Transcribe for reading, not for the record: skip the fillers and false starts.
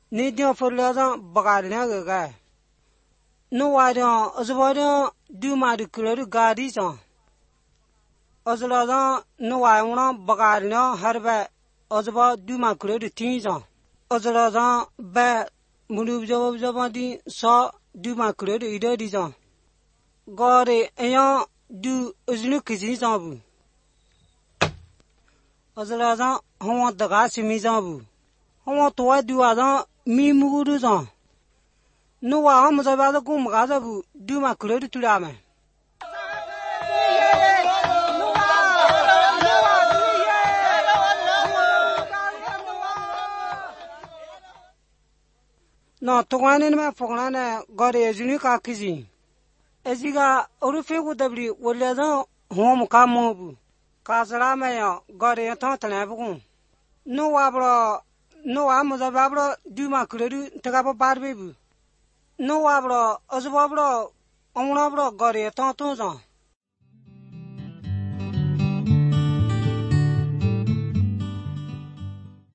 ni dia forla da bagarina ga no wada azbada du ma de kuro gadi sa azla da no wa una bagarina harba azba du ma kuro de tinza azla da ba mulu jaba di sa du ma kuro de ida di sa gore aya du aznu kizi sa bu azla da hawa daga simi sa bu hawa to du wa da mi muguru sa no wa ham za ba da kum ga za bu du ma kuro de tulame no to wane me fogna na gore azuni ka kizi eziga orufe ko dabri wala da hom ka mo bu ka sala me ya gore ta tana bu no wa bro no wa mo za ba bro du ma kuro de ta ba bar be bu no wa bro azba bro omna bro gore ta to za